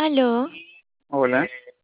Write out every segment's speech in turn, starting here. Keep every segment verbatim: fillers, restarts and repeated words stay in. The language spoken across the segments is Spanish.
Aló, Hola,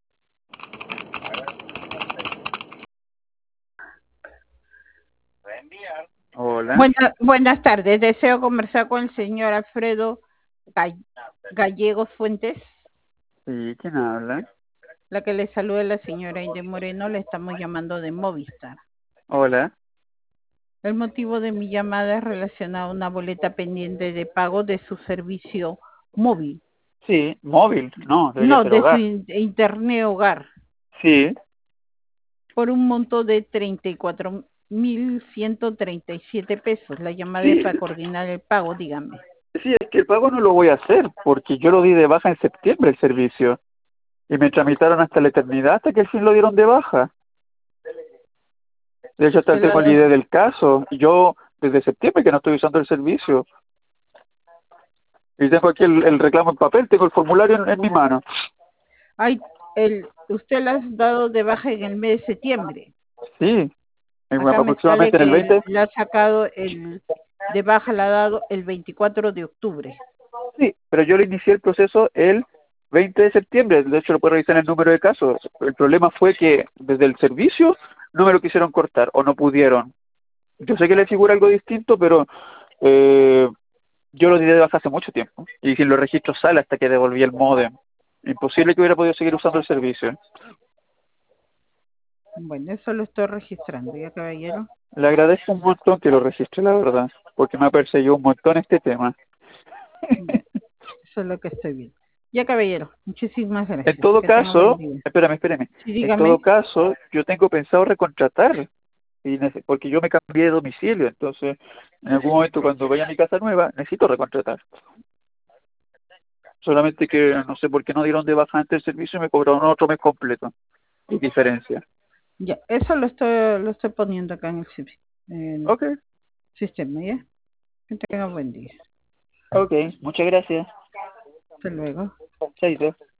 hola. Buena- buenas tardes. Deseo conversar con el señor Alfredo Gall- Gallegos Fuentes. Sí, ¿quién habla? La que le saluda es la señora Inde Moreno. Le estamos llamando de Movistar. Hola. El motivo de mi llamada es relacionado a una boleta pendiente de pago de su servicio móvil. Sí, móvil. No, debería No, ser de su hogar. in- internet hogar. Sí, Por un monto de treinta y cuatro mil ciento treinta y siete pesos. La llamada es sí, para coordinar el pago, dígame. sí, es que el pago no lo voy a hacer porque yo lo di de baja en septiembre el servicio y me tramitaron hasta la eternidad hasta que al fin lo dieron de baja. De hecho, hasta Usted tengo la la- idea del caso. Y yo desde septiembre que no estoy usando el servicio. Y tengo aquí el, el reclamo en papel, tengo el formulario en, en mi mano. Ay, el, usted la has dado de baja en el mes de septiembre. Sí, en- Acá me sale aproximadamente en el que veinte. la ha sacado el de baja, la ha dado el veinticuatro de octubre. Sí, pero yo le inicié el proceso el veinte de septiembre, de hecho lo puedo revisar en el número de casos. El problema fue que desde el servicio no me lo quisieron cortar o no pudieron. Yo sé que le figura algo distinto, pero eh, yo lo di de baja hace mucho tiempo y sin los registros sale hasta que devolví el módem. Imposible que hubiera podido seguir usando el servicio. Bueno, eso lo estoy registrando, ya caballero. Le agradezco un montón que lo registre, la verdad, porque me ha perseguido un montón este tema. Ya, eso es lo que estoy viendo. Ya caballero, muchísimas En gracias. todo Que tenga buen caso, día. espérame, espérame. Sí, En todo dígame. caso, yo tengo pensado recontratar, y nece- porque yo me cambié de domicilio, entonces en algún momento cuando vaya a mi casa nueva necesito recontratar. Solamente que no sé por qué no dieron de baja antes el servicio y me cobraron otro mes completo. ¿Qué diferencia? Ya, eso lo estoy, lo estoy poniendo acá en el, sis- en Ok, el sistema, ¿ya? Que tenga buen día. ok, muchas gracias. Hasta luego. Chaito.